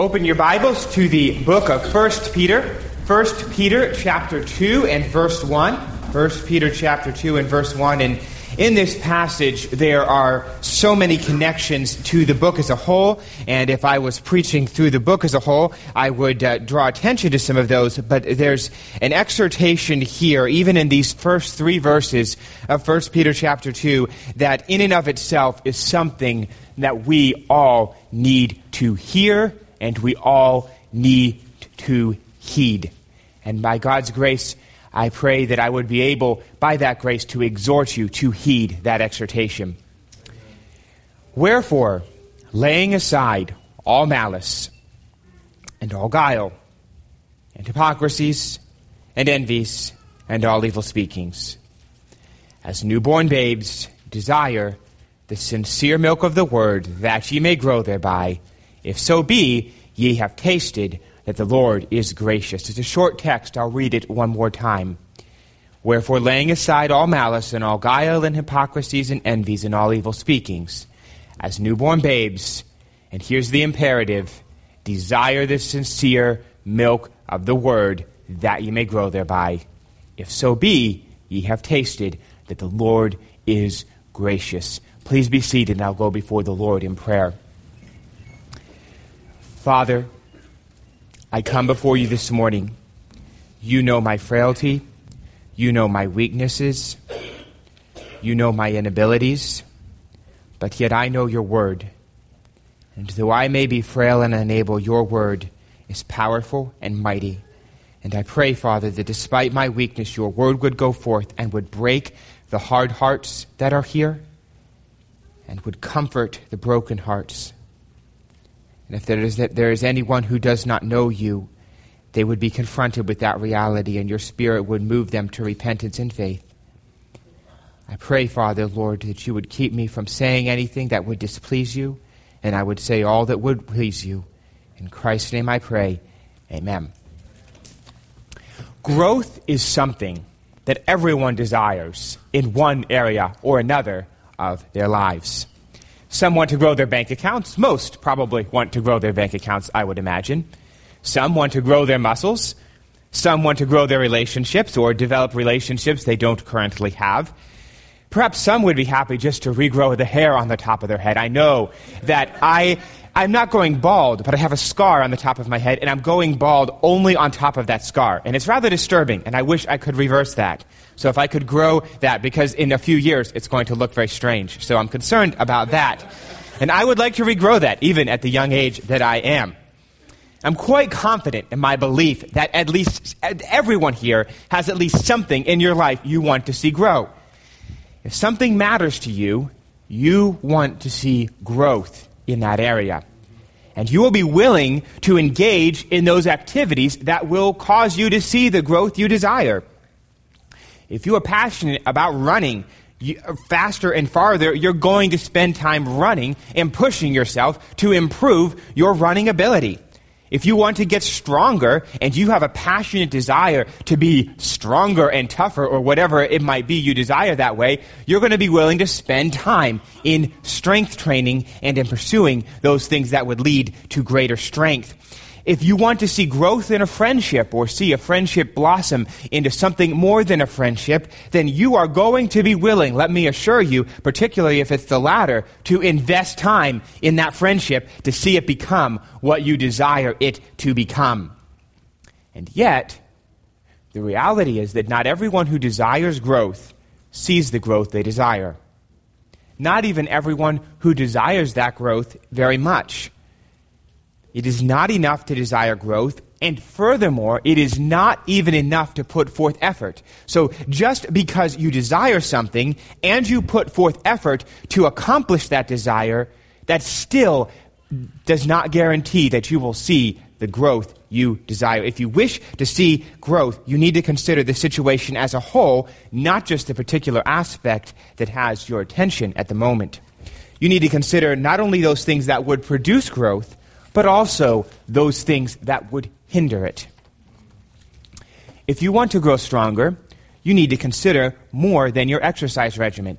Open your Bibles to the book of 1 Peter. 1 Peter chapter 2 and verse 1. 1 Peter chapter 2 and verse 1. And in this passage, there are so many connections to the book as a whole. And if I was preaching through the book as a whole, I would draw attention to some of those. But there's an exhortation here, even in these first three verses of 1 Peter chapter 2, that in and of itself is something that we all need to hear and we all need to heed. And by God's grace, I pray that I would be able, by that grace, to exhort you to heed that exhortation. Wherefore, laying aside all malice, and all guile, and hypocrisies, and envies, and all evil speakings, as newborn babes desire the sincere milk of the word, that ye may grow thereby, if so be ye have tasted that the Lord is gracious. It's a short text. I'll read it one more time. Wherefore, laying aside all malice and all guile and hypocrisies and envies and all evil speakings, as newborn babes, and here's the imperative, desire the sincere milk of the word, that ye may grow thereby. If so be ye have tasted that the Lord is gracious. Please be seated, and I'll go before the Lord in prayer. Father, I come before you this morning. You know my frailty. You know my weaknesses. You know my inabilities. But yet I know your word. And though I may be frail and unable, your word is powerful and mighty. And I pray, Father, that despite my weakness, your word would go forth and would break the hard hearts that are here and would comfort the broken hearts. And if there is anyone who does not know you, they would be confronted with that reality, and your Spirit would move them to repentance and faith. I pray, Father, Lord, that you would keep me from saying anything that would displease you, and I would say all that would please you. In Christ's name I pray, amen. Growth is something that everyone desires in one area or another of their lives. Some want to grow their bank accounts. Most probably want to grow their bank accounts, I would imagine. Some want to grow their muscles. Some want to grow their relationships or develop relationships they don't currently have. Perhaps some would be happy just to regrow the hair on the top of their head. I know that I'm not going bald, but I have a scar on the top of my head, and I'm going bald only on top of that scar. And it's rather disturbing, and I wish I could reverse that. So if I could grow that, because in a few years it's going to look very strange. So I'm concerned about that. And I would like to regrow that, even at the young age that I am. I'm quite confident in my belief that at least everyone here has at least something in your life you want to see grow. If something matters to you, you want to see growth in that area. And you will be willing to engage in those activities that will cause you to see the growth you desire. If you are passionate about running faster and farther, you're going to spend time running and pushing yourself to improve your running ability. If you want to get stronger and you have a passionate desire to be stronger and tougher or whatever it might be you desire that way, you're going to be willing to spend time in strength training and in pursuing those things that would lead to greater strength. If you want to see growth in a friendship or see a friendship blossom into something more than a friendship, then you are going to be willing, let me assure you, particularly if it's the latter, to invest time in that friendship to see it become what you desire it to become. And yet, the reality is that not everyone who desires growth sees the growth they desire. Not even everyone who desires that growth very much. It is not enough to desire growth, and furthermore, it is not even enough to put forth effort. So just because you desire something and you put forth effort to accomplish that desire, that still does not guarantee that you will see the growth you desire. If you wish to see growth, you need to consider the situation as a whole, not just the particular aspect that has your attention at the moment. You need to consider not only those things that would produce growth, but also those things that would hinder it. If you want to grow stronger, you need to consider more than your exercise regimen.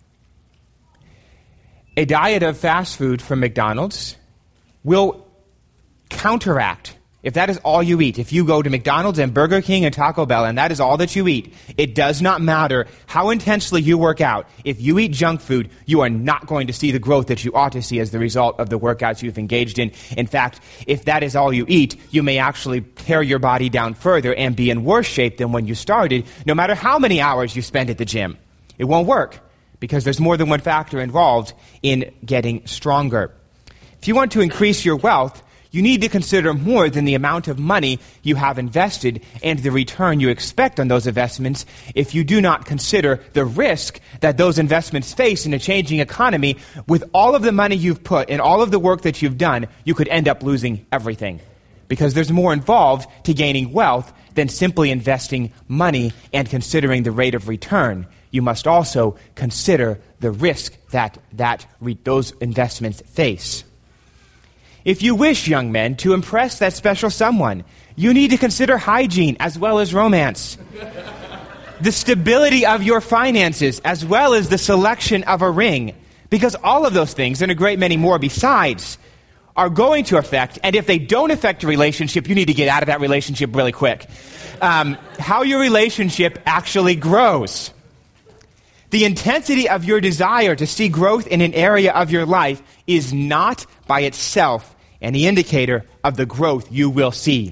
A diet of fast food from McDonald's will counteract, if that is all you eat, if you go to McDonald's and Burger King and Taco Bell and that is all that you eat, it does not matter how intensely you work out. If you eat junk food, you are not going to see the growth that you ought to see as the result of the workouts you've engaged in. In fact, if that is all you eat, you may actually tear your body down further and be in worse shape than when you started, no matter how many hours you spend at the gym. It won't work because there's more than one factor involved in getting stronger. If you want to increase your wealth, you need to consider more than the amount of money you have invested and the return you expect on those investments if you do not consider the risk that those investments face in a changing economy. With all of the money you've put and all of the work that you've done, you could end up losing everything because there's more involved to gaining wealth than simply investing money and considering the rate of return. You must also consider the risk that those investments face. If you wish, young men, to impress that special someone, you need to consider hygiene as well as romance. The stability of your finances as well as the selection of a ring. Because all of those things, and a great many more besides, are going to affect, and if they don't affect your relationship, you need to get out of that relationship really quick. How your relationship actually grows. The intensity of your desire to see growth in an area of your life is not by itself any indicator of the growth you will see.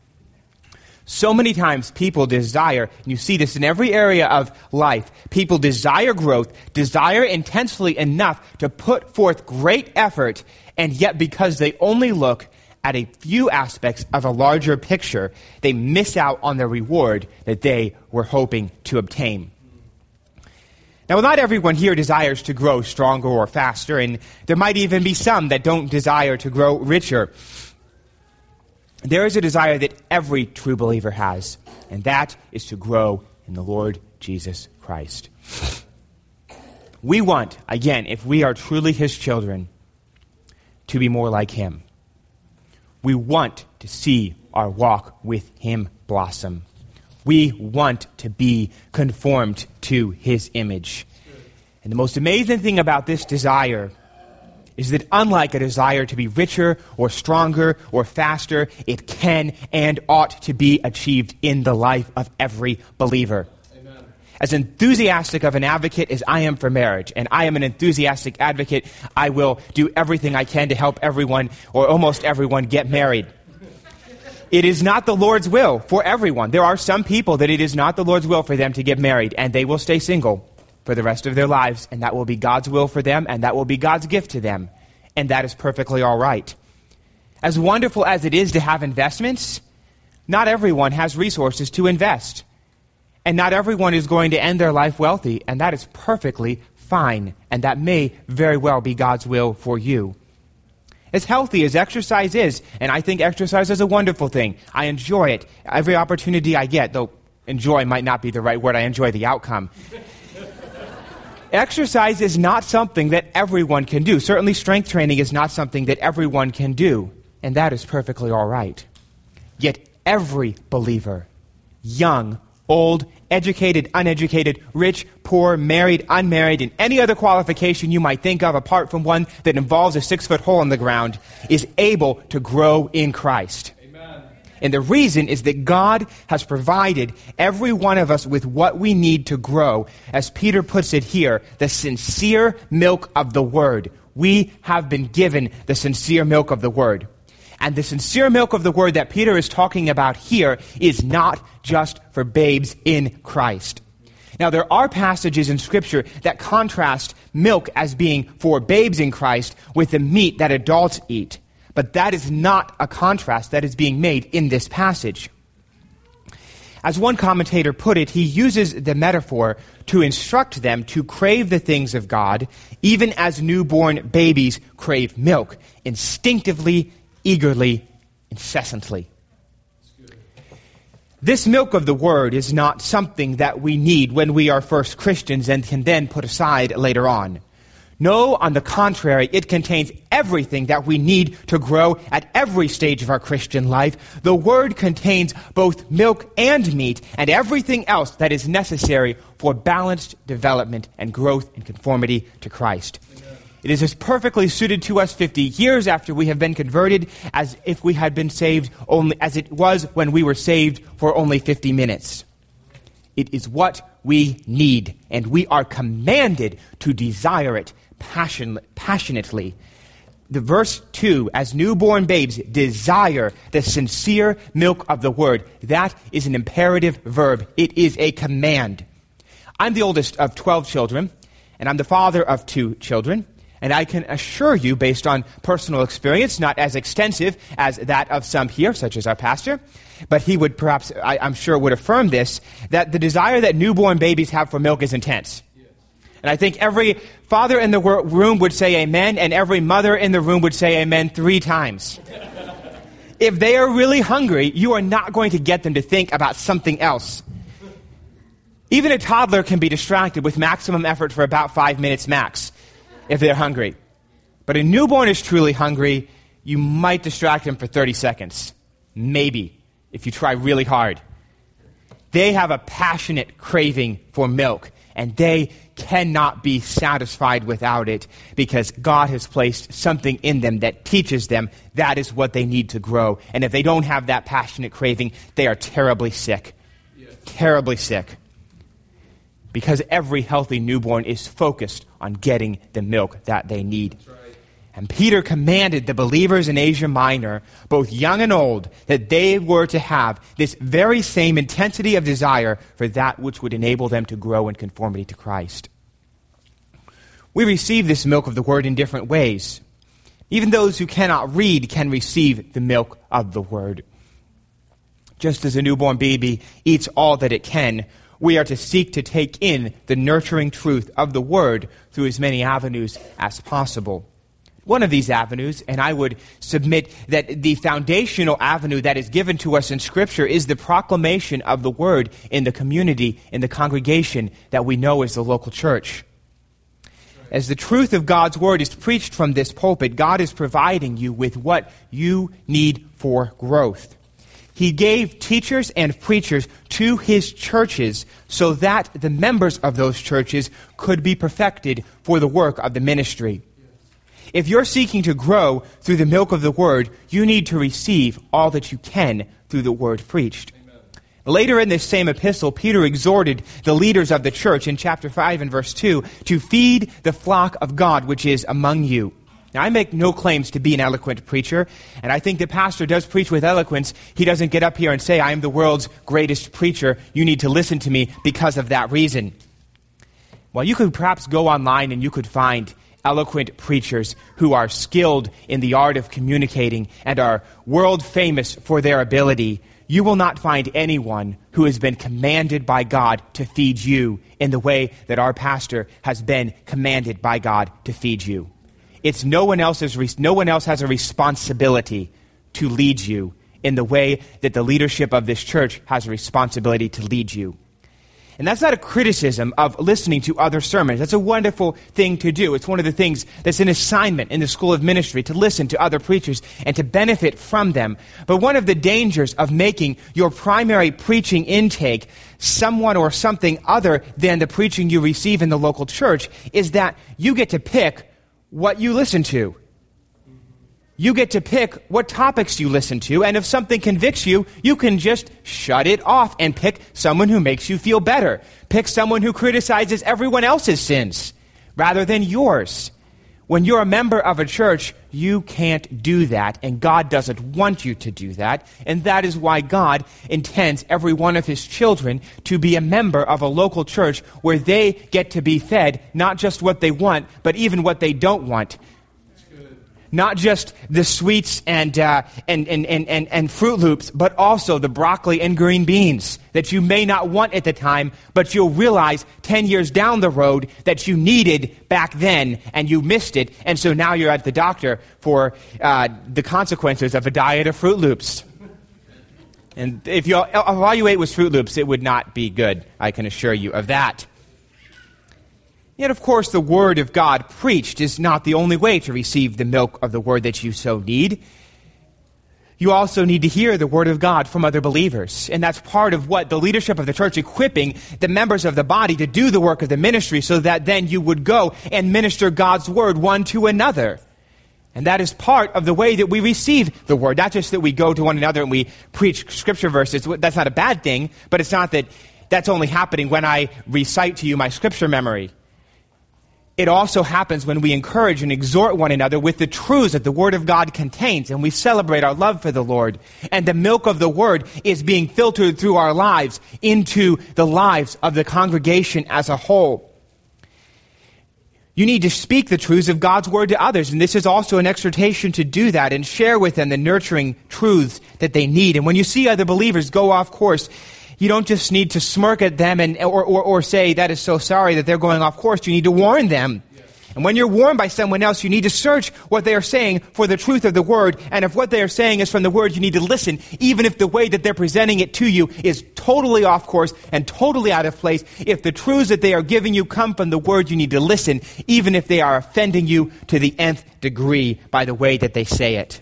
So many times people desire, and you see this in every area of life, people desire growth, desire intensely enough to put forth great effort, and yet because they only look at a few aspects of a larger picture, they miss out on the reward that they were hoping to obtain. Now, not everyone here desires to grow stronger or faster, and there might even be some that don't desire to grow richer. There is a desire that every true believer has, and that is to grow in the Lord Jesus Christ. We want, again, if we are truly His children, to be more like Him. We want to see our walk with Him blossom. We want to be conformed to His image. And the most amazing thing about this desire is that unlike a desire to be richer or stronger or faster, it can and ought to be achieved in the life of every believer. Amen. As enthusiastic of an advocate as I am for marriage, and I am an enthusiastic advocate, I will do everything I can to help everyone or almost everyone get married. It is not the Lord's will for everyone. There are some people that it is not the Lord's will for them to get married, and they will stay single for the rest of their lives, and that will be God's will for them, and that will be God's gift to them, and that is perfectly all right. As wonderful as it is to have investments, not everyone has resources to invest, and not everyone is going to end their life wealthy, and that is perfectly fine, and that may very well be God's will for you. As healthy as exercise is, and I think exercise is a wonderful thing. I enjoy it every opportunity I get, though enjoy might not be the right word. I enjoy the outcome. Exercise is not something that everyone can do. Certainly strength training is not something that everyone can do, and that is perfectly all right. Yet every believer, young, old, educated, uneducated, rich, poor, married, unmarried, and any other qualification you might think of apart from one that involves a 6-foot hole in the ground, is able to grow in Christ. Amen. And the reason is that God has provided every one of us with what we need to grow. As Peter puts it here, the sincere milk of the Word. We have been given the sincere milk of the Word. And the sincere milk of the Word that Peter is talking about here is not just for babes in Christ. Now, there are passages in Scripture that contrast milk as being for babes in Christ with the meat that adults eat. But that is not a contrast that is being made in this passage. As one commentator put it, he uses the metaphor to instruct them to crave the things of God, even as newborn babies crave milk, instinctively, eagerly, incessantly. This milk of the Word is not something that we need when we are first Christians and can then put aside later on. No, on the contrary, it contains everything that we need to grow at every stage of our Christian life. The Word contains both milk and meat and everything else that is necessary for balanced development and growth in conformity to Christ. Amen. It is as perfectly suited to us 50 years after we have been converted as if we had been saved only as it was when we were saved for only 50 minutes. It is what we need, and we are commanded to desire it passionately. The verse 2, as newborn babes desire the sincere milk of the word. That is an imperative verb. It is a command. I'm the oldest of 12 children, and I'm the father of 2 children. And I can assure you, based on personal experience, not as extensive as that of some here, such as our pastor, but he would perhaps, I'm sure, would affirm this, that the desire that newborn babies have for milk is intense. Yes. And I think every father in the room would say amen, and every mother in the room would say amen 3 times. If they are really hungry, you are not going to get them to think about something else. Even a toddler can be distracted with maximum effort for about 5 minutes max if they're hungry. But a newborn is truly hungry, you might distract them for 30 seconds. Maybe, if you try really hard. They have a passionate craving for milk, and they cannot be satisfied without it because God has placed something in them that teaches them that is what they need to grow. And if they don't have that passionate craving, they are terribly sick. Yes. Terribly sick. Because every healthy newborn is focused on getting the milk that they need. That's right. And Peter commanded the believers in Asia Minor, both young and old, that they were to have this very same intensity of desire for that which would enable them to grow in conformity to Christ. We receive this milk of the word in different ways. Even those who cannot read can receive the milk of the word. Just as a newborn baby eats all that it can, we are to seek to take in the nurturing truth of the word through as many avenues as possible. One of these avenues, and I would submit that the foundational avenue that is given to us in Scripture, is the proclamation of the word in the community, in the congregation that we know as the local church. As the truth of God's word is preached from this pulpit, God is providing you with what you need for growth. He gave teachers and preachers to his churches so that the members of those churches could be perfected for the work of the ministry. If you're seeking to grow through the milk of the word, you need to receive all that you can through the word preached. Amen. Later in this same epistle, Peter exhorted the leaders of the church in chapter 5 and verse 2 to feed the flock of God which is among you. Now, I make no claims to be an eloquent preacher, and I think the pastor does preach with eloquence. He doesn't get up here and say, I am the world's greatest preacher. You need to listen to me because of that reason. Well, you could perhaps go online and you could find eloquent preachers who are skilled in the art of communicating and are world famous for their ability. You will not find anyone who has been commanded by God to feed you in the way that our pastor has been commanded by God to feed you. It's no one else has a responsibility to lead you in the way that the leadership of this church has a responsibility to lead you. And that's not a criticism of listening to other sermons. That's a wonderful thing to do. It's one of the things that's an assignment in the school of ministry, to listen to other preachers and to benefit from them. But one of the dangers of making your primary preaching intake someone or something other than the preaching you receive in the local church is that you get to pick what you listen to. You get to pick what topics you listen to, and if something convicts you, you can just shut it off and pick someone who makes you feel better. Pick someone who criticizes everyone else's sins rather than yours. When you're a member of a church, you can't do that, and God doesn't want you to do that, and that is why God intends every one of his children to be a member of a local church where they get to be fed not just what they want, but even what they don't want. Not just the sweets and Fruit Loops, but also the broccoli and green beans that you may not want at the time, but you'll realize 10 years down the road that you needed back then and you missed it, and so now you're at the doctor for the consequences of a diet of Fruit Loops. And if you evaluate with Fruit Loops, it would not be good. I can assure you of that. Yet, of course, the Word of God preached is not the only way to receive the milk of the Word that you so need. You also need to hear the word of God from other believers. And that's part of what the leadership of the church equipping the members of the body to do the work of the ministry so that then you would go and minister God's word one to another. And that is part of the way that we receive the word. Not just that we go to one another and we preach scripture verses. That's not a bad thing, but it's not that that's only happening when I recite to you my scripture memory. It also happens when we encourage and exhort one another with the truths that the Word of God contains, and we celebrate our love for the Lord. And the milk of the Word is being filtered through our lives into the lives of the congregation as a whole. You need to speak the truths of God's Word to others, and this is also an exhortation to do that and share with them the nurturing truths that they need. And when you see other believers go off course, you don't just need to smirk at them or say, that is so sorry that they're going off course. You need to warn them. Yes. And when you're warned by someone else, you need to search what they are saying for the truth of the word. And if what they are saying is from the word, you need to listen, even if the way that they're presenting it to you is totally off course and totally out of place. If the truths that they are giving you come from the word, you need to listen, even if they are offending you to the nth degree by the way that they say it.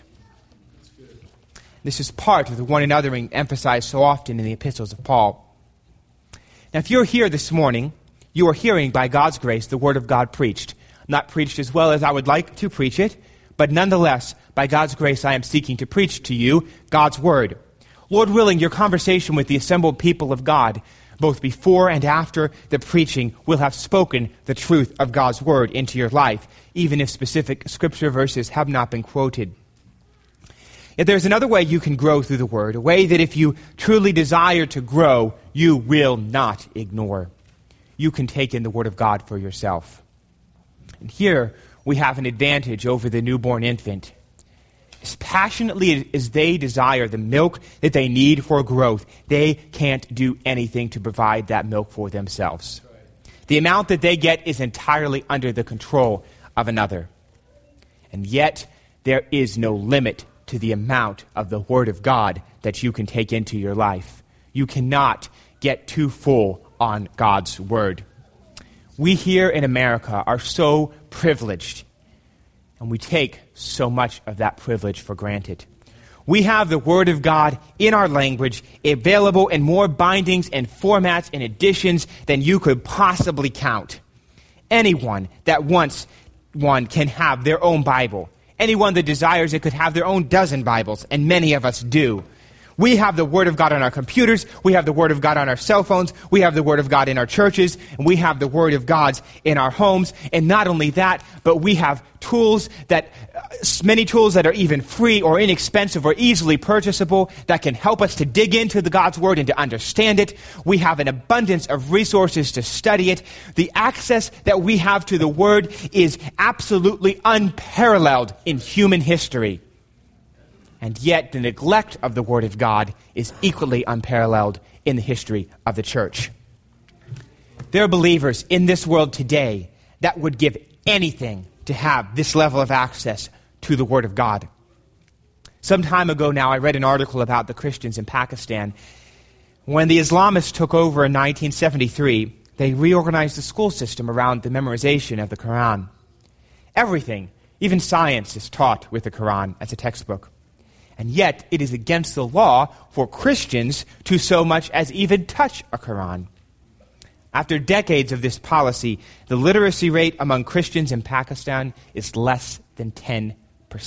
This is part of the one anothering emphasized so often in the epistles of Paul. Now, if you're here this morning, you are hearing, by God's grace, the word of God preached. Not preached as well as I would like to preach it, but nonetheless, by God's grace, I am seeking to preach to you God's word. Lord willing, your conversation with the assembled people of God, both before and after the preaching, will have spoken the truth of God's word into your life, even if specific scripture verses have not been quoted. Yet there's another way you can grow through the word, a way that if you truly desire to grow, you will not ignore. You can take in the word of God for yourself. And here we have an advantage over the newborn infant. As passionately as they desire the milk that they need for growth, they can't do anything to provide that milk for themselves. The amount that they get is entirely under the control of another. And yet there is no limit to the amount of the Word of God that you can take into your life. You cannot get too full on God's Word. We here in America are so privileged, and we take so much of that privilege for granted. We have the Word of God in our language, available in more bindings and formats and editions than you could possibly count. Anyone that wants one can have their own Bible. Anyone that desires it could have their own dozen Bibles, and many of us do. We have the Word of God on our computers, we have the Word of God on our cell phones, we have the Word of God in our churches, and we have the Word of God in our homes. And not only that, but we have tools that, many tools that are even free or inexpensive or easily purchasable that can help us to dig into the God's Word and to understand it. We have an abundance of resources to study it. The access that we have to the Word is absolutely unparalleled in human history. And yet the neglect of the Word of God is equally unparalleled in the history of the church. There are believers in this world today that would give anything to have this level of access to the Word of God. Some time ago now, I read an article about the Christians in Pakistan. When the Islamists took over in 1973, they reorganized the school system around the memorization of the Quran. Everything, even science, is taught with the Quran as a textbook. And yet, it is against the law for Christians to so much as even touch a Quran. After decades of this policy, the literacy rate among Christians in Pakistan is less than 10%.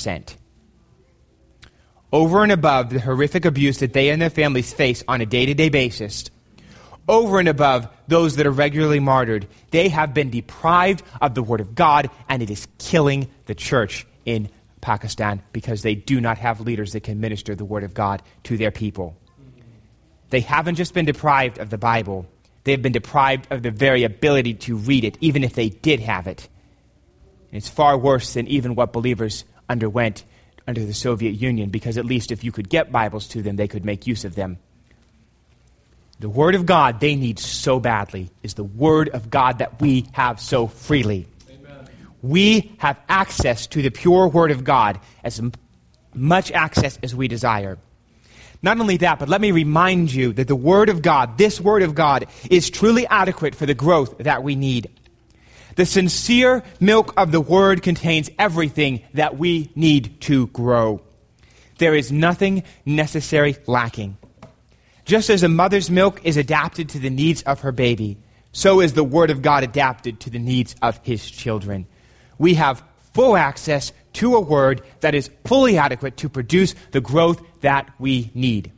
Over and above the horrific abuse that they and their families face on a day-to-day basis, over and above those that are regularly martyred, they have been deprived of the Word of God, and it is killing the church in Pakistan because they do not have leaders that can minister the Word of God to their people. They haven't just been deprived of the Bible, they have been deprived of the very ability to read it, even if they did have it. And it's far worse than even what believers underwent under the Soviet Union, because at least if you could get Bibles to them, they could make use of them. The Word of God they need so badly is the Word of God that we have so freely. We have access to the pure Word of God, as much access as we desire. Not only that, but let me remind you that the Word of God, this Word of God, is truly adequate for the growth that we need. The sincere milk of the Word contains everything that we need to grow. There is nothing necessary lacking. Just as a mother's milk is adapted to the needs of her baby, so is the Word of God adapted to the needs of His children. We have full access to a Word that is fully adequate to produce the growth that we need.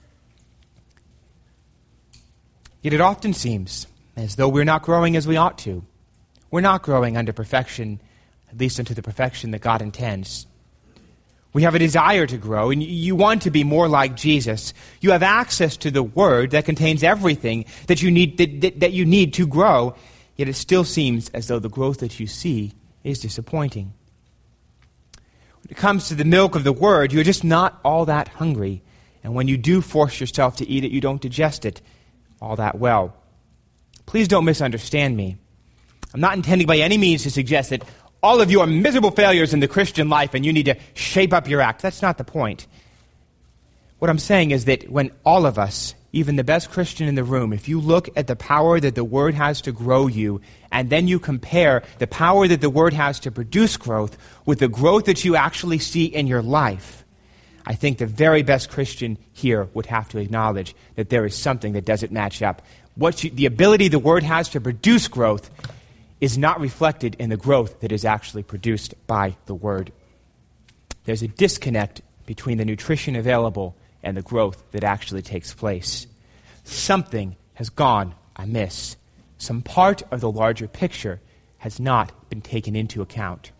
Yet it often seems as though we're not growing as we ought to. We're not growing under perfection, at least into the perfection that God intends. We have a desire to grow, and you want to be more like Jesus. You have access to the Word that contains everything that you need that you need to grow, yet it still seems as though the growth that you see is disappointing. When it comes to the milk of the Word, you're just not all that hungry, and when you do force yourself to eat it, you don't digest it all that well. Please don't misunderstand me. I'm not intending by any means to suggest that all of you are miserable failures in the Christian life and you need to shape up your act. That's not the point. What I'm saying is that when all of us, even the best Christian in the room, if you look at the power that the Word has to grow you, and then you compare the power that the Word has to produce growth with the growth that you actually see in your life, I think the very best Christian here would have to acknowledge that there is something that doesn't match up. The ability the Word has to produce growth is not reflected in the growth that is actually produced by the Word. There's a disconnect between the nutrition available and the growth that actually takes place. Something has gone amiss. Some part of the larger picture has not been taken into account.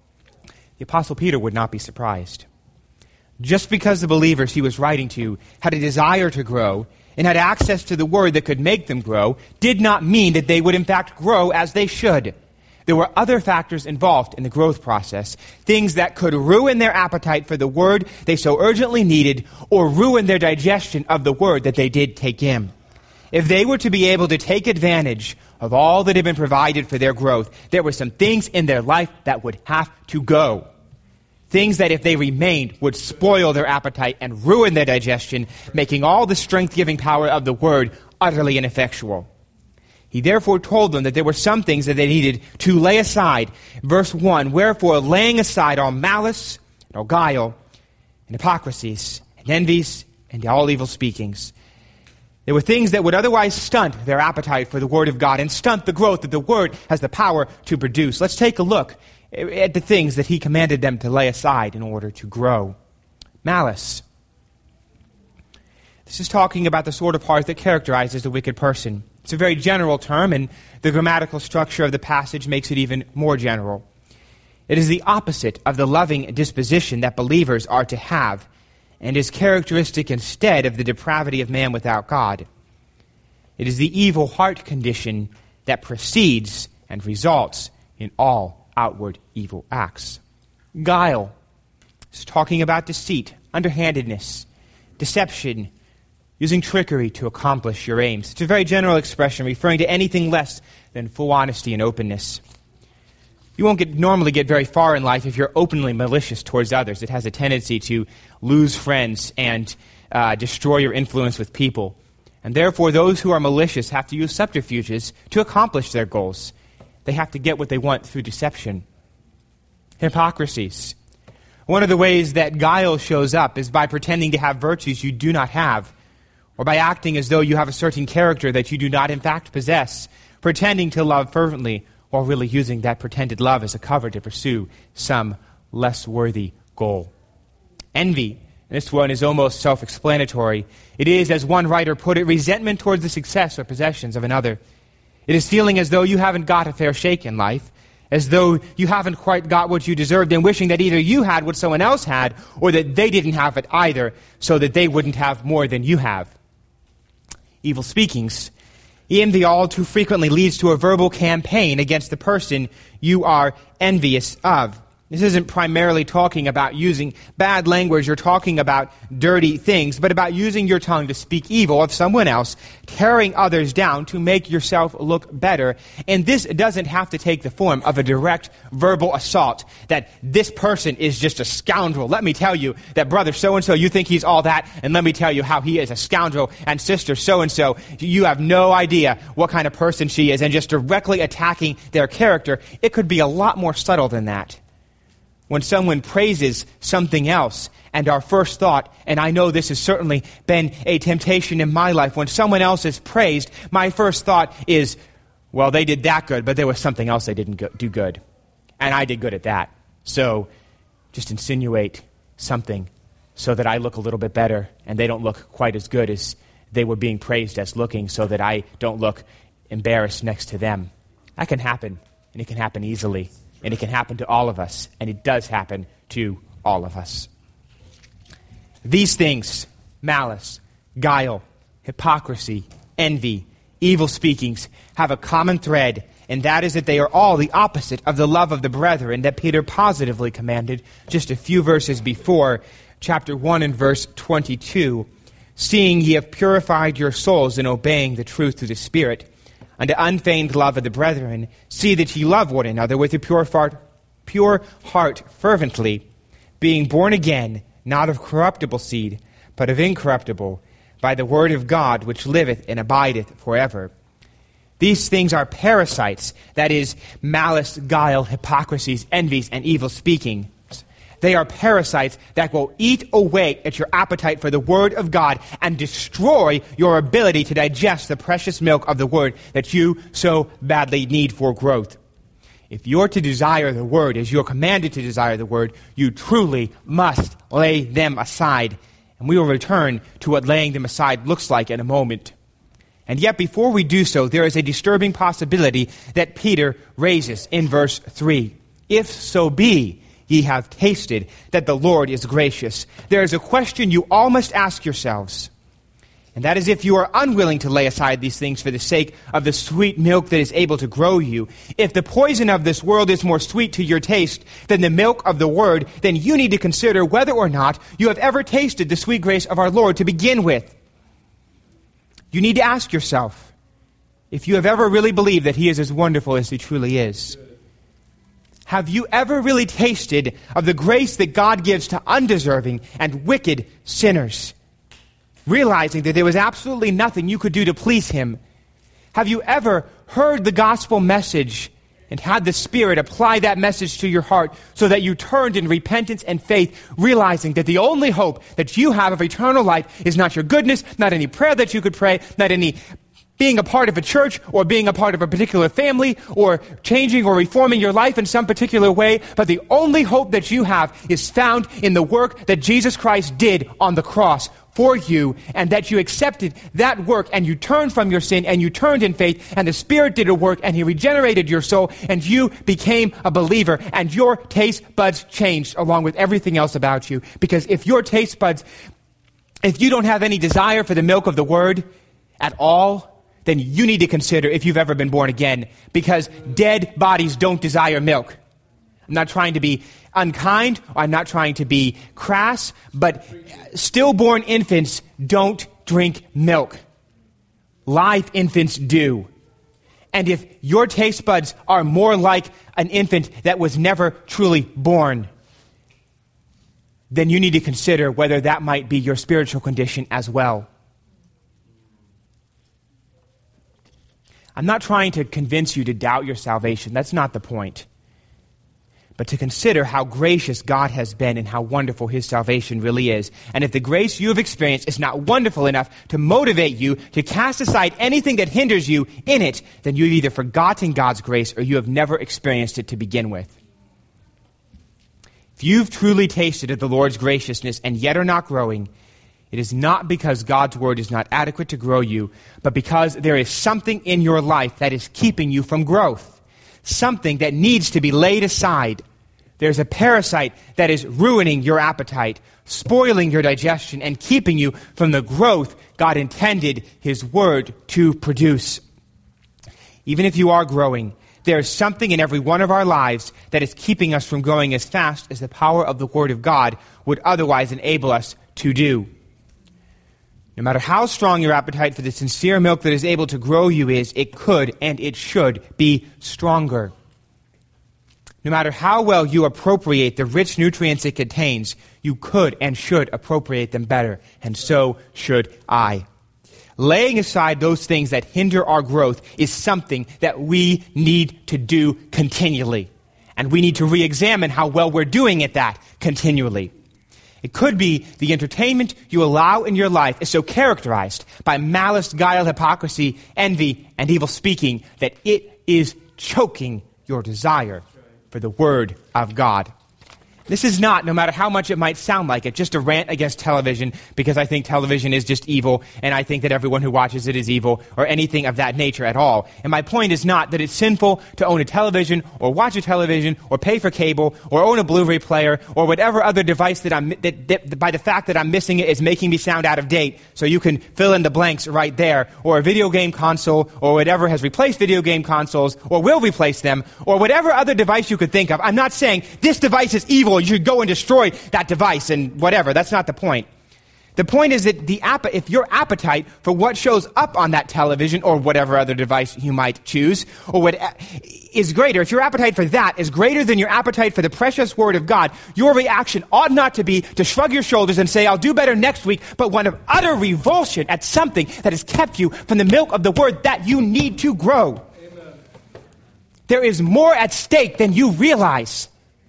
The Apostle Peter would not be surprised. Just because the believers he was writing to had a desire to grow and had access to the Word that could make them grow did not mean that they would in fact grow as they should. There were other factors involved in the growth process, things that could ruin their appetite for the Word they so urgently needed or ruin their digestion of the Word that they did take in. If they were to be able to take advantage of all that had been provided for their growth, there were some things in their life that would have to go. Things that if they remained would spoil their appetite and ruin their digestion, making all the strength-giving power of the Word utterly ineffectual. He therefore told them that there were some things that they needed to lay aside. Verse 1, wherefore laying aside all malice, and all guile, and hypocrisies, and envies, and all evil speakings. There were things that would otherwise stunt their appetite for the Word of God and stunt the growth that the Word has the power to produce. Let's take a look at the things that he commanded them to lay aside in order to grow. Malice. This is talking about the sort of heart that characterizes a wicked person. It's a very general term, and the grammatical structure of the passage makes it even more general. It is the opposite of the loving disposition that believers are to have, and is characteristic instead of the depravity of man without God. It is the evil heart condition that precedes and results in all outward evil acts. Guile is talking about deceit, underhandedness, deception, using trickery to accomplish your aims. It's a very general expression referring to anything less than full honesty and openness. You won't normally get very far in life if you're openly malicious towards others. It has a tendency to lose friends and destroy your influence with people. And therefore, those who are malicious have to use subterfuges to accomplish their goals. They have to get what they want through deception. Hypocrisies. One of the ways that guile shows up is by pretending to have virtues you do not have, or by acting as though you have a certain character that you do not in fact possess, pretending to love fervently while really using that pretended love as a cover to pursue some less worthy goal. Envy. This one is almost self-explanatory. It is, as one writer put it, resentment towards the success or possessions of another. It is feeling as though you haven't got a fair shake in life, as though you haven't quite got what you deserved, and wishing that either you had what someone else had, or that they didn't have it either, so that they wouldn't have more than you have. Evil speakings. Envy all too frequently leads to a verbal campaign against the person you are envious of. This isn't primarily talking about using bad language or talking about dirty things, but about using your tongue to speak evil of someone else, tearing others down to make yourself look better. And this doesn't have to take the form of a direct verbal assault that this person is just a scoundrel. Let me tell you that brother so-and-so, you think he's all that, and let me tell you how he is a scoundrel, and sister so-and-so, you have no idea what kind of person she is, and just directly attacking their character. It could be a lot more subtle than that. when someone praises something else, and our first thought, and I know this has certainly been a temptation in my life, when someone else is praised, my first thought is, well, they did that good, but there was something else they didn't do good. And I did good at that. So just insinuate something so that I look a little bit better and they don't look quite as good as they were being praised as looking, so that I don't look embarrassed next to them. That can happen, and it can happen easily, and it can happen to all of us, and it does happen to all of us. These things, malice, guile, hypocrisy, envy, evil speakings, have a common thread, and that is that they are all the opposite of the love of the brethren that Peter positively commanded just a few verses before, chapter 1 and verse 22, seeing ye have purified your souls in obeying the truth through the Spirit, unto unfeigned love of the brethren, see that ye love one another with a pure heart fervently, being born again, not of corruptible seed, but of incorruptible, by the word of God, which liveth and abideth forever. These things are parasites, that is, malice, guile, hypocrisies, envies, and evil speaking. They are parasites that will eat away at your appetite for the Word of God and destroy your ability to digest the precious milk of the Word that you so badly need for growth. If you're to desire the Word as you're commanded to desire the Word, you truly must lay them aside. And we will return to what laying them aside looks like in a moment. And yet before we do so, there is a disturbing possibility that Peter raises in verse 3. If so be ye have tasted that the Lord is gracious. There is a question you all must ask yourselves. And that is, if you are unwilling to lay aside these things for the sake of the sweet milk that is able to grow you, if the poison of this world is more sweet to your taste than the milk of the Word, then you need to consider whether or not you have ever tasted the sweet grace of our Lord to begin with. You need to ask yourself if you have ever really believed that He is as wonderful as He truly is. Have you ever really tasted of the grace that God gives to undeserving and wicked sinners, realizing that there was absolutely nothing you could do to please Him? Have you ever heard the gospel message and had the Spirit apply that message to your heart so that you turned in repentance and faith, realizing that the only hope that you have of eternal life is not your goodness, not any prayer that you could pray, not any being a part of a church or being a part of a particular family or changing or reforming your life in some particular way, but the only hope that you have is found in the work that Jesus Christ did on the cross for you, and that you accepted that work and you turned from your sin and you turned in faith, and the Spirit did a work and He regenerated your soul and you became a believer, and your taste buds changed along with everything else about you. Because if your taste buds, if you don't have any desire for the milk of the Word at all, then you need to consider if you've ever been born again, because dead bodies don't desire milk. I'm not trying to be unkind, or I'm not trying to be crass, but stillborn infants don't drink milk. Live infants do. And if your taste buds are more like an infant that was never truly born, then you need to consider whether that might be your spiritual condition as well. I'm not trying to convince you to doubt your salvation. That's not the point. But to consider how gracious God has been and how wonderful His salvation really is. And if the grace you have experienced is not wonderful enough to motivate you to cast aside anything that hinders you in it, then you've either forgotten God's grace or you have never experienced it to begin with. If you've truly tasted of the Lord's graciousness and yet are not growing, it is not because God's Word is not adequate to grow you, but because there is something in your life that is keeping you from growth. Something that needs to be laid aside. There's a parasite that is ruining your appetite, spoiling your digestion, and keeping you from the growth God intended His Word to produce. Even if you are growing, there is something in every one of our lives that is keeping us from growing as fast as the power of the Word of God would otherwise enable us to do. No matter how strong your appetite for the sincere milk that is able to grow you is, it could and it should be stronger. No matter how well you appropriate the rich nutrients it contains, you could and should appropriate them better, and so should I. Laying aside those things that hinder our growth is something that we need to do continually. And we need to re-examine how well we're doing at that continually. It could be the entertainment you allow in your life is so characterized by malice, guile, hypocrisy, envy, and evil speaking that it is choking your desire for the Word of God. This is not, no matter how much it might sound like it, just a rant against television because I think television is just evil and I think that everyone who watches it is evil or anything of that nature at all. And my point is not that it's sinful to own a television or watch a television or pay for cable or own a Blu-ray player or whatever other device that by the fact that I'm missing it is making me sound out of date, so you can fill in the blanks right there, or a video game console or whatever has replaced video game consoles or will replace them or whatever other device you could think of. I'm not saying this device is evil, you should go and destroy that device and whatever. That's not the point. The point is that if your appetite for what shows up on that television or whatever other device you might choose or what is greater, if your appetite for that is greater than your appetite for the precious Word of God, your reaction ought not to be to shrug your shoulders and say, I'll do better next week, but one of utter revulsion at something that has kept you from the milk of the Word that you need to grow. Amen. There is more at stake than you realize.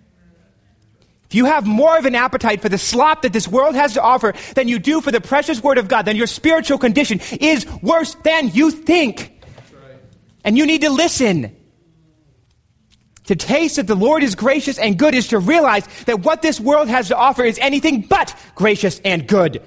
If you have more of an appetite for the slop that this world has to offer than you do for the precious Word of God, then your spiritual condition is worse than you think. That's right. And you need to listen. To taste that the Lord is gracious and good is to realize that what this world has to offer is anything but gracious and good.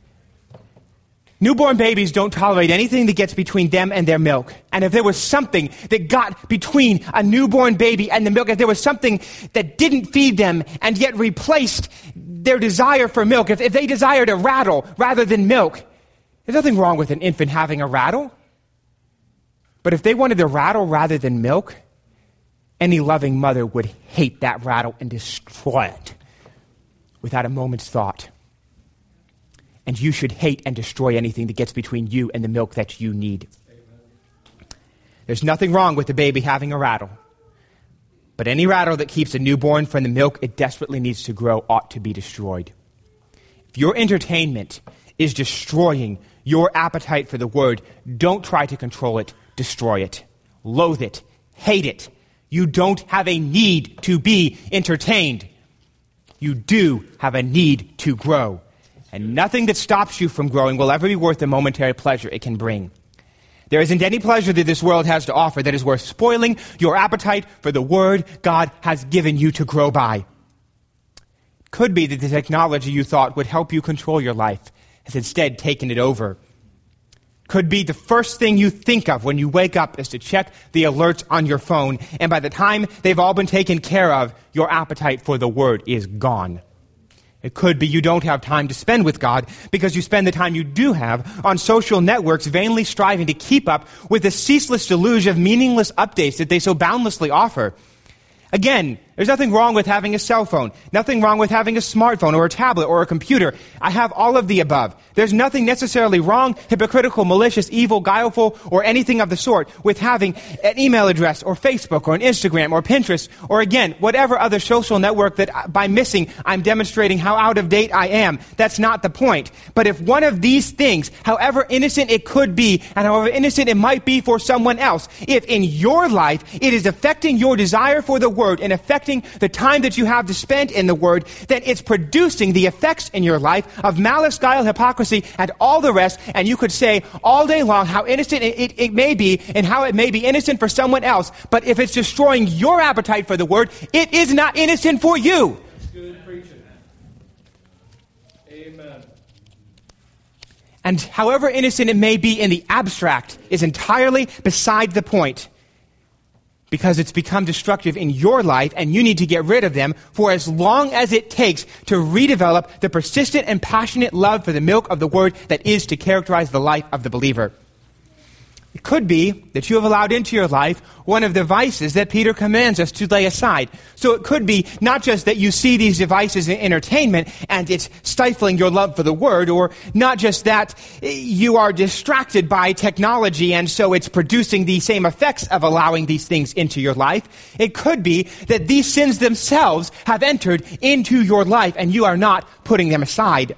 Newborn babies don't tolerate anything that gets between them and their milk. And if there was something that got between a newborn baby and the milk, if there was something that didn't feed them and yet replaced their desire for milk, if they desired a rattle rather than milk, there's nothing wrong with an infant having a rattle. But if they wanted a rattle rather than milk, any loving mother would hate that rattle and destroy it without a moment's thought. And you should hate and destroy anything that gets between you and the milk that you need. Amen. There's nothing wrong with the baby having a rattle. But any rattle that keeps a newborn from the milk it desperately needs to grow ought to be destroyed. If your entertainment is destroying your appetite for the Word, don't try to control it, destroy it. Loathe it, hate it. You don't have a need to be entertained. You do have a need to grow. And nothing that stops you from growing will ever be worth the momentary pleasure it can bring. There isn't any pleasure that this world has to offer that is worth spoiling your appetite for the Word God has given you to grow by. It could be that the technology you thought would help you control your life has instead taken it over. Could be the first thing you think of when you wake up is to check the alerts on your phone, and by the time they've all been taken care of, your appetite for the Word is gone. It could be you don't have time to spend with God because you spend the time you do have on social networks vainly striving to keep up with the ceaseless deluge of meaningless updates that they so boundlessly offer. Again, there's nothing wrong with having a cell phone, nothing wrong with having a smartphone or a tablet or a computer. I have all of the above. There's nothing necessarily wrong, hypocritical, malicious, evil, guileful, or anything of the sort with having an email address or Facebook or an Instagram or Pinterest or, again, whatever other social network that by missing I'm demonstrating how out of date I am. That's not the point. But if one of these things, however innocent it could be and however innocent it might be for someone else, if in your life it is affecting your desire for the Word and affecting the time that you have to spend in the Word, then it's producing the effects in your life of malice, guile, hypocrisy, and all the rest. And you could say all day long how innocent it may be and how it may be innocent for someone else. But if it's destroying your appetite for the Word, it is not innocent for you. That's good preaching. Amen. And however innocent it may be in the abstract is entirely beside the point. Because it's become destructive in your life and you need to get rid of them for as long as it takes to redevelop the persistent and passionate love for the milk of the Word that is to characterize the life of the believer. It could be that you have allowed into your life one of the vices that Peter commands us to lay aside. So it could be not just that you see these devices in entertainment and it's stifling your love for the Word, or not just that you are distracted by technology and so it's producing the same effects of allowing these things into your life. It could be that these sins themselves have entered into your life and you are not putting them aside.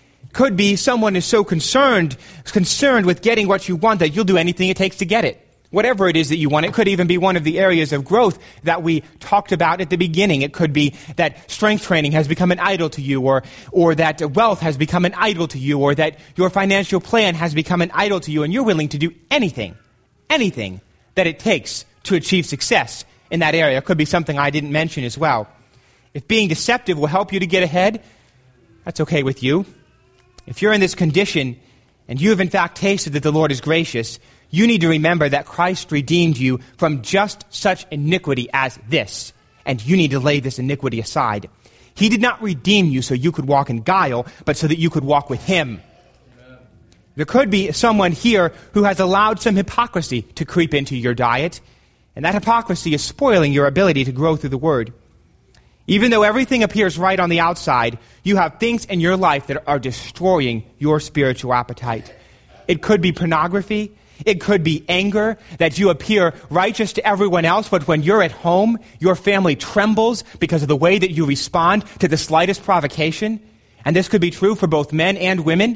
Could be someone is so concerned with getting what you want that you'll do anything it takes to get it. whatever it is that you want. It could even be one of the areas of growth that we talked about at the beginning. It could be that strength training has become an idol to you, or that wealth has become an idol to you, or that your financial plan has become an idol to you, and you're willing to do anything that it takes to achieve success in that area. It could be something I didn't mention as well. If being deceptive will help you to get ahead, that's okay with you. If you're in this condition and you have in fact tasted that the Lord is gracious, you need to remember that Christ redeemed you from just such iniquity as this, and you need to lay this iniquity aside. He did not redeem you so you could walk in guile, but so that you could walk with Him. Amen. There could be someone here who has allowed some hypocrisy to creep into your diet, and that hypocrisy is spoiling your ability to grow through the Word. Even though everything appears right on the outside, you have things in your life that are destroying your spiritual appetite. It could be pornography. It could be anger, that you appear righteous to everyone else, but when you're at home, your family trembles because of the way that you respond to the slightest provocation. And this could be true for both men and women.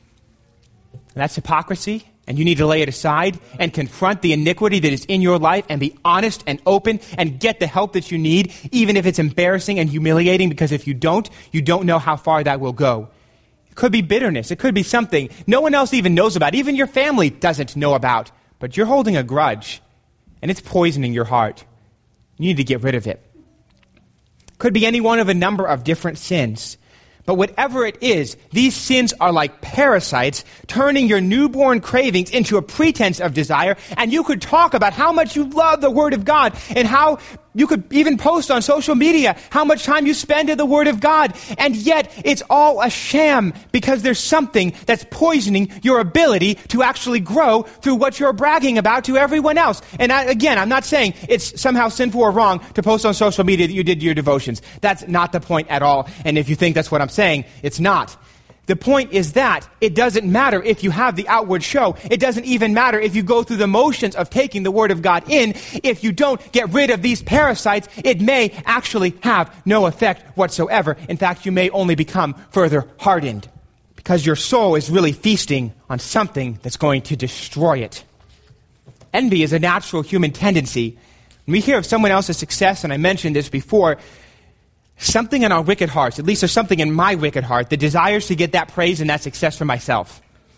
And that's hypocrisy, and you need to lay it aside and confront the iniquity that is in your life and be honest and open and get the help that you need, even if it's embarrassing and humiliating, because if you don't know how far that will go. It could be bitterness. It could be something no one else even knows about. Even your family doesn't know about. But you're holding a grudge, and it's poisoning your heart. You need to get rid of it. It could be any one of a number of different sins. But whatever it is, these sins are like parasites, turning your newborn cravings into a pretense of desire. And you could talk about how much you love the Word of God, and how you could even post on social media how much time you spend in the Word of God. And yet, it's all a sham, because there's something that's poisoning your ability to actually grow through what you're bragging about to everyone else. And I'm not saying it's somehow sinful or wrong to post on social media that you did your devotions. That's not the point at all. And if you think that's what I'm saying, it's not. The point is that it doesn't matter if you have the outward show. It doesn't even matter if you go through the motions of taking the Word of God in. If you don't get rid of these parasites, it may actually have no effect whatsoever. In fact, you may only become further hardened, because your soul is really feasting on something that's going to destroy it. Envy is a natural human tendency. When we hear of someone else's success, and I mentioned this before, something in our wicked hearts, at least there's something in my wicked heart, that desires to get that praise and that success for myself.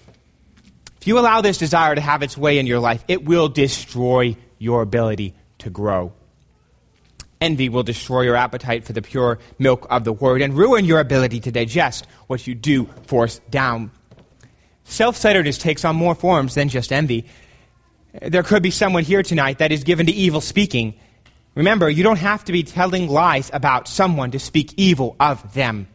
If you allow this desire to have its way in your life, it will destroy your ability to grow. Envy will destroy your appetite for the pure milk of the Word and ruin your ability to digest what you do force down. Self-centeredness takes on more forms than just envy. There could be someone here tonight that is given to evil speaking. Remember, you don't have to be telling lies about someone to speak evil of them.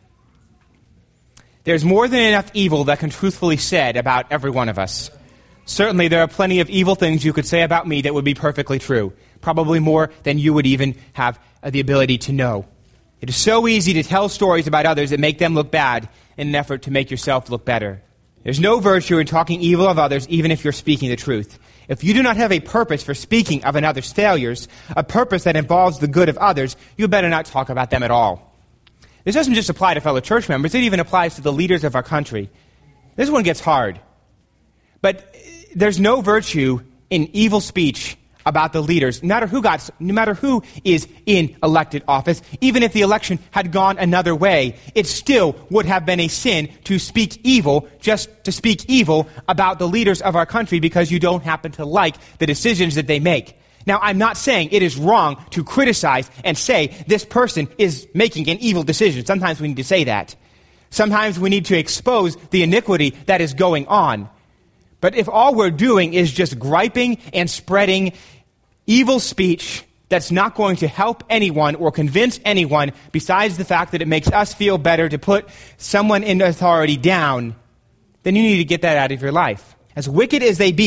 There's more than enough evil that can truthfully be said about every one of us. Certainly, there are plenty of evil things you could say about me that would be perfectly true. Probably more than you would even have the ability to know. It is so easy to tell stories about others that make them look bad in an effort to make yourself look better. There's no virtue in talking evil of others, even if you're speaking the truth. If you do not have a purpose for speaking of another's failures, a purpose that involves the good of others, you better not talk about them at all. This doesn't just apply to fellow church members, it even applies to the leaders of our country. This one gets hard. But there's no virtue in evil speech about the leaders, no matter who is in elected office. Even if the election had gone another way, it still would have been a sin to speak evil, just to speak evil about the leaders of our country because you don't happen to like the decisions that they make. Now, I'm not saying it is wrong to criticize and say this person is making an evil decision. Sometimes we need to say that. Sometimes we need to expose the iniquity that is going on. But if all we're doing is just griping and spreading evil speech that's not going to help anyone or convince anyone, besides the fact that it makes us feel better to put someone in authority down, then you need to get that out of your life. As wicked as they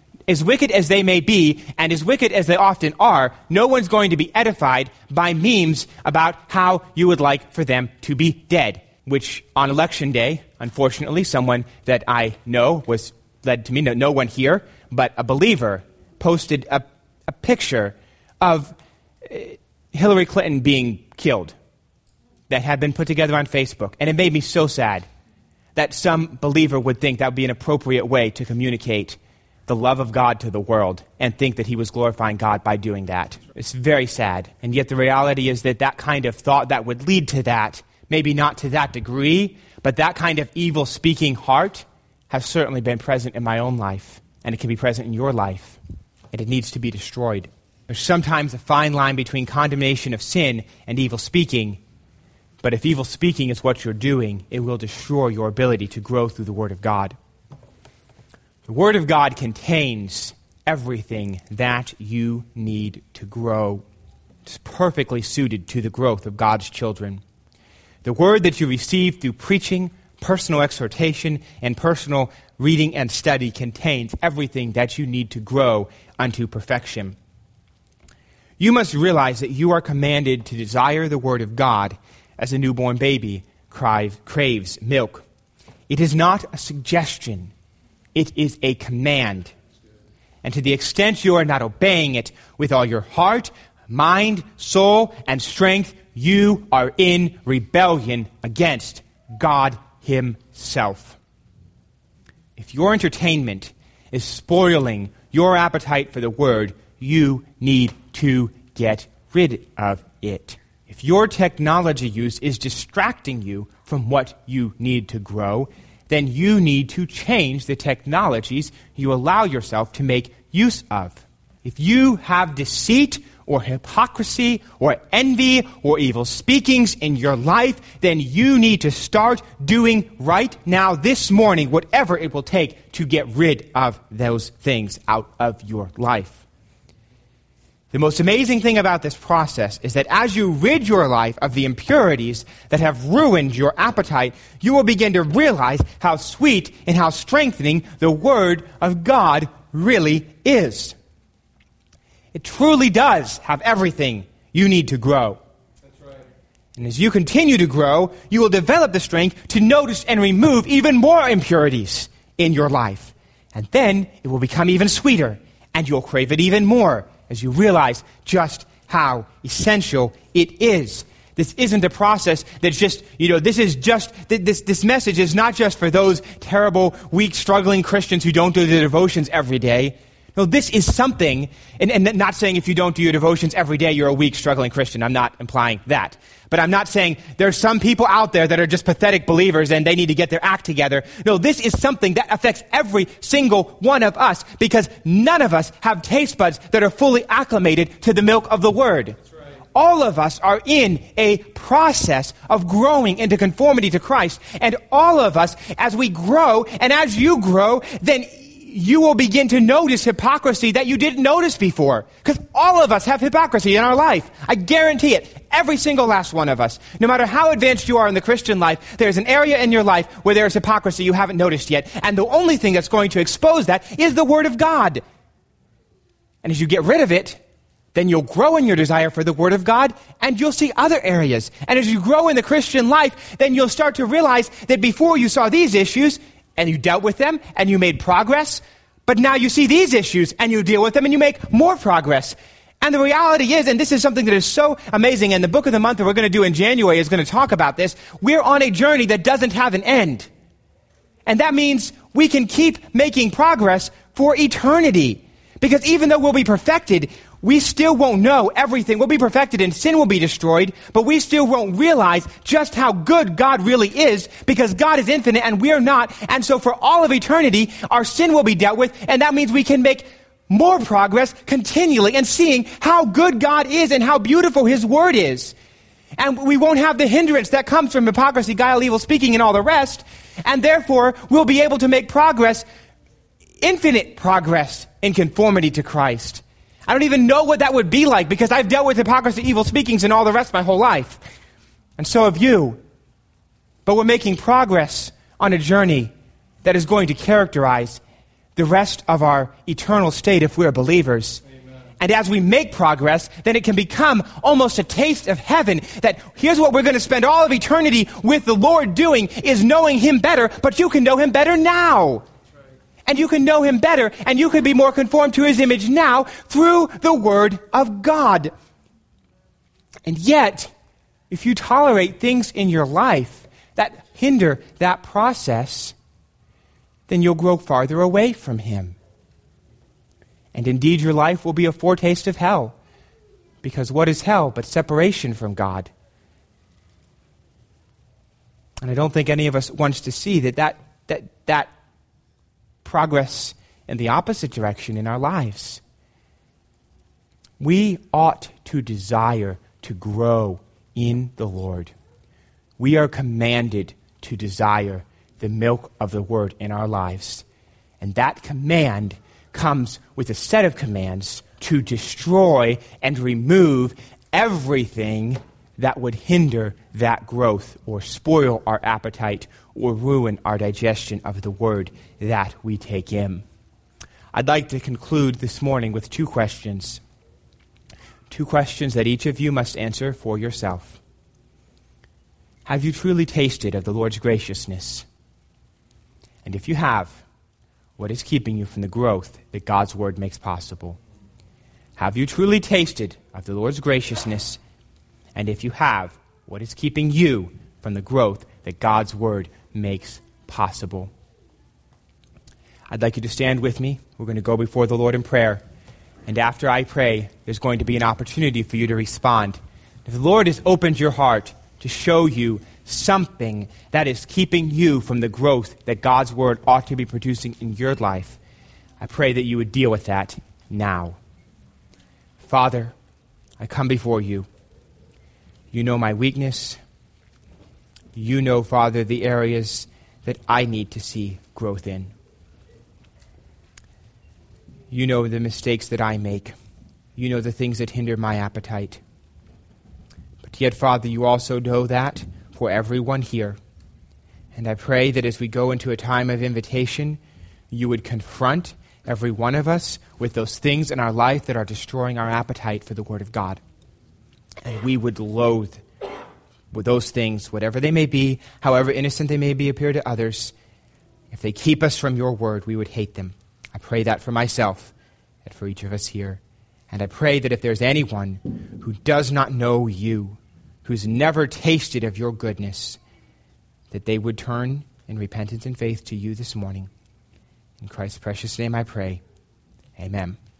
may be, and as wicked as they often are, no one's going to be edified by memes about how you would like for them to be dead, which on election day, unfortunately, someone that I know was led to me, no one here, but a believer, posted a picture of Hillary Clinton being killed that had been put together on Facebook. And it made me so sad that some believer would think that would be an appropriate way to communicate the love of God to the world and think that he was glorifying God by doing that. It's very sad. And yet the reality is that that kind of thought that would lead to that, maybe not to that degree, but that kind of evil-speaking heart has certainly been present in my own life, and it can be present in your life, and it needs to be destroyed. There's sometimes a fine line between condemnation of sin and evil speaking, but if evil speaking is what you're doing, it will destroy your ability to grow through the Word of God. The Word of God contains everything that you need to grow. It's perfectly suited to the growth of God's children. The Word that you receive through preaching, personal exhortation, and personal reading and study contains everything that you need to grow unto perfection. You must realize that you are commanded to desire the Word of God as a newborn baby craves milk. It is not a suggestion. It is a command. And to the extent you are not obeying it with all your heart, mind, soul, and strength, you are in rebellion against God himself. If your entertainment is spoiling your appetite for the Word, you need to get rid of it. If your technology use is distracting you from what you need to grow, then you need to change the technologies you allow yourself to make use of. If you have deceit or hypocrisy or envy or evil speakings in your life, then you need to start doing right now, this morning, whatever it will take to get rid of those things out of your life. The most amazing thing about this process is that as you rid your life of the impurities that have ruined your appetite, you will begin to realize how sweet and how strengthening the Word of God really is. It truly does have everything you need to grow. That's right. And as you continue to grow, you will develop the strength to notice and remove even more impurities in your life. And then it will become even sweeter, and you'll crave it even more as you realize just how essential it is. This isn't a process that's just, this message is not just for those terrible, weak, struggling Christians who don't do their devotions every day. No, this is something, and not saying if you don't do your devotions every day, you're a weak, struggling Christian. I'm not implying that. But I'm not saying there's some people out there that are just pathetic believers and they need to get their act together. No, this is something that affects every single one of us because none of us have taste buds that are fully acclimated to the milk of the Word. All of us are in a process of growing into conformity to Christ. And all of us, as we grow, and as you grow, then you will begin to notice hypocrisy that you didn't notice before. Because all of us have hypocrisy in our life. I guarantee it. Every single last one of us. No matter how advanced you are in the Christian life, there's an area in your life where there's hypocrisy you haven't noticed yet. And the only thing that's going to expose that is the Word of God. And as you get rid of it, then you'll grow in your desire for the Word of God, and you'll see other areas. And as you grow in the Christian life, then you'll start to realize that before you saw these issues, and you dealt with them, and you made progress, but now you see these issues, and you deal with them, and you make more progress. And the reality is, and this is something that is so amazing, and the book of the month that we're going to do in January is going to talk about this, we're on a journey that doesn't have an end. And that means we can keep making progress for eternity. Because even though we'll be perfected, we still won't know everything. We'll be perfected and sin will be destroyed, but we still won't realize just how good God really is because God is infinite and we're not. And so for all of eternity, our sin will be dealt with, and that means we can make more progress continually and seeing how good God is and how beautiful His Word is. And we won't have the hindrance that comes from hypocrisy, guile, evil speaking, and all the rest. And therefore, we'll be able to make progress, infinite progress in conformity to Christ. I don't even know what that would be like because I've dealt with hypocrisy, evil speakings, and all the rest my whole life. And so have you. But we're making progress on a journey that is going to characterize the rest of our eternal state if we're believers. Amen. And as we make progress, then it can become almost a taste of heaven that here's what we're going to spend all of eternity with the Lord doing is knowing Him better, but you can know Him better now. And you can know Him better, and you can be more conformed to His image now through the Word of God. And yet, if you tolerate things in your life that hinder that process, then you'll grow farther away from Him. And indeed, your life will be a foretaste of hell. Because what is hell but separation from God? And I don't think any of us wants to see that progress in the opposite direction in our lives. We ought to desire to grow in the Lord. We are commanded to desire the milk of the Word in our lives. And that command comes with a set of commands to destroy and remove everything that would hinder that growth or spoil our appetite or ruin our digestion of the Word that we take in. I'd like to conclude this morning with two questions. Two questions that each of you must answer for yourself. Have you truly tasted of the Lord's graciousness? And if you have, what is keeping you from the growth that God's Word makes possible? Have you truly tasted of the Lord's graciousness? And if you have, what is keeping you from the growth that God's Word makes possible? I'd like you to stand with me. We're going to go before the Lord in prayer. And after I pray, there's going to be an opportunity for you to respond. If the Lord has opened your heart to show you something that is keeping you from the growth that God's Word ought to be producing in your life, I pray that you would deal with that now. Father, I come before you. You know my weakness. You know, Father, the areas that I need to see growth in. You know the mistakes that I make. You know the things that hinder my appetite. But yet, Father, you also know that for everyone here. And I pray that as we go into a time of invitation, you would confront every one of us with those things in our life that are destroying our appetite for the Word of God. And we would loathe with those things, whatever they may be, however innocent they may appear to others. If they keep us from your Word, we would hate them. I pray that for myself and for each of us here. And I pray that if there's anyone who does not know you, who's never tasted of your goodness, that they would turn in repentance and faith to you this morning. In Christ's precious name I pray. Amen.